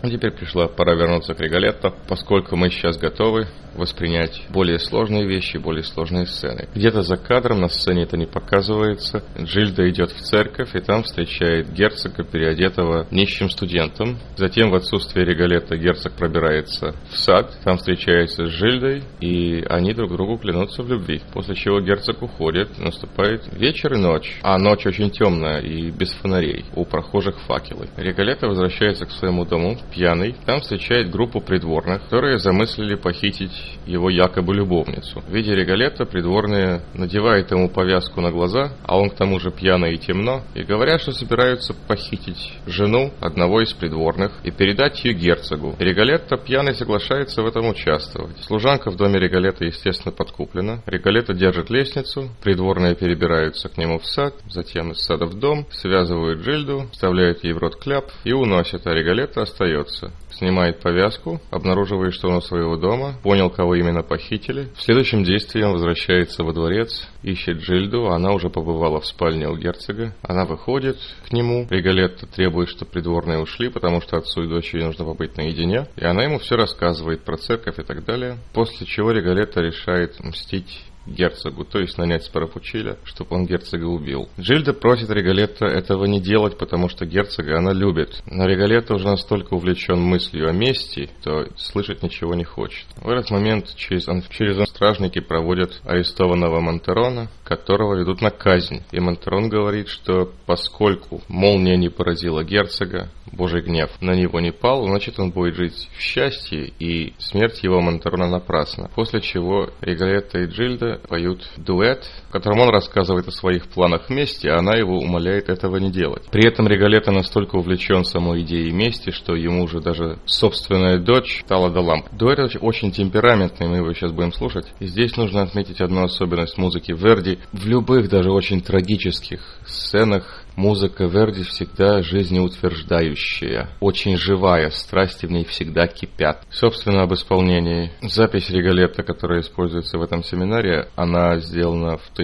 Теперь пришла пора вернуться к Риголетто, поскольку мы сейчас готовы воспринять более сложные вещи, более сложные сцены. Где-то за кадром, на сцене это не показывается, Джильда идет в церковь и там встречает герцога, переодетого нищим студентом. Затем в отсутствие Риголетто герцог пробирается в сад, там встречается с Джильдой, и они друг другу клянутся в любви. После чего герцог уходит, наступает вечер и ночь. А ночь очень темная и без фонарей, у прохожих факелы. Риголетто возвращается к своему дому, пьяный, там встречает группу придворных, которые замыслили похитить его якобы любовницу. Видя Риголетто, придворные надевают ему повязку на глаза, а он к тому же пьяный и темно, и говорят, что собираются похитить жену одного из придворных и передать ее герцогу. Риголетто пьяный соглашается в этом участвовать. Служанка в доме Риголетто, естественно, подкуплена. Риголетто держит лестницу, придворные перебираются к нему в сад, затем из сада в дом, связывают Джильду, вставляют ей в рот кляп и уносят, а Риголетто остается. Снимает повязку, обнаруживает, что он у своего дома, понял, кого именно похитили. В следующем действии он возвращается во дворец, ищет Джильду, она уже побывала в спальне у герцога. Она выходит к нему, Риголетто требует, чтобы придворные ушли, потому что отцу и дочери нужно побыть наедине. И она ему все рассказывает про церковь и так далее. После чего Риголетто решает мстить герцогу, то есть нанять Спарапучиля, чтобы он герцога убил. Джильда просит Риголетто этого не делать, потому что герцога она любит. Но Риголетто уже настолько увлечен мыслью о мести, то слышать ничего не хочет. В этот момент через стражники проводят арестованного Монтерона, которого ведут на казнь. И Монтерон говорит, что поскольку молния не поразила герцога, Божий гнев на него не пал, значит он будет жить в счастье, и смерть его Монтерона напрасна. После чего Риголетто и Джильда поют дуэт, в котором он рассказывает о своих планах мести, а она его умоляет этого не делать. При этом Риголетто настолько увлечен самой идеей мести, что ему уже даже собственная дочь стала до ламп. Дуэт очень темпераментный, мы его сейчас будем слушать. И здесь нужно отметить одну особенность музыки Верди. В любых, даже очень трагических сценах музыка Верди всегда жизнеутверждающая, очень живая, страсти в ней всегда кипят. Собственно, об исполнении. Запись Риголетто, которая используется в этом семинаре, она сделана в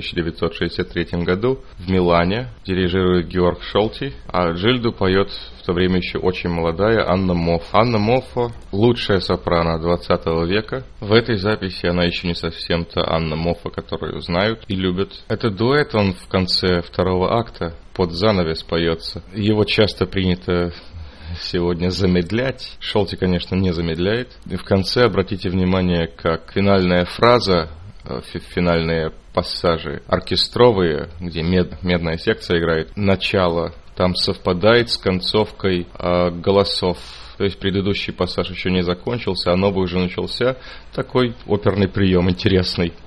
1963 году в Милане, дирижирует Георг Шолти, а Джильду поет в то время еще очень молодая Анна Моффо. Анна Моффо – лучшая сопрано 20 века. В этой записи она еще не совсем та Анна Моффо, которую знают и любят. Этот дуэт, он в конце второго акта под занавес поется. Его часто принято сегодня замедлять. Шолти, конечно, не замедляет. И в конце обратите внимание, как финальная фраза, финальные пассажи оркестровые, где медная секция играет, начало там совпадает с концовкой голосов. То есть предыдущий пассаж еще не закончился, а новый уже начался. Такой оперный прием интересный.